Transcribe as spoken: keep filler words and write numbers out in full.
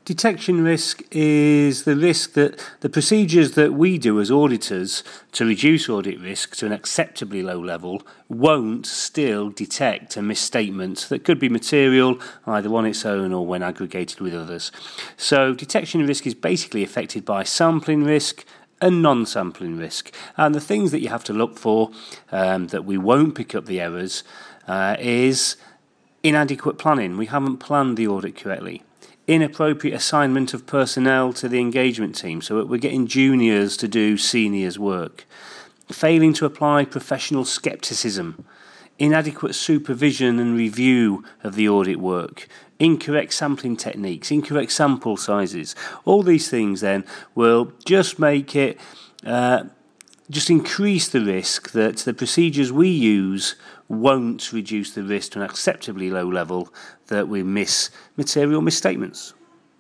Detection risk is the risk that the procedures that we do as auditors to reduce audit risk to an acceptably low level won't still detect a misstatement that could be material either on its own or when aggregated with others. So detection risk is basically affected by sampling risk and non-sampling risk. And the things that you have to look for um, that we won't pick up the errors uh, is inadequate planning. We haven't planned the audit correctly. Inappropriate assignment of personnel to the engagement team, so that we're getting juniors to do seniors' work. Failing to apply professional scepticism. Inadequate supervision and review of the audit work. Incorrect sampling techniques, incorrect sample sizes. All these things then will just make it, uh, just increase the risk that the procedures we use won't reduce the risk to an acceptably low level that we miss material misstatements.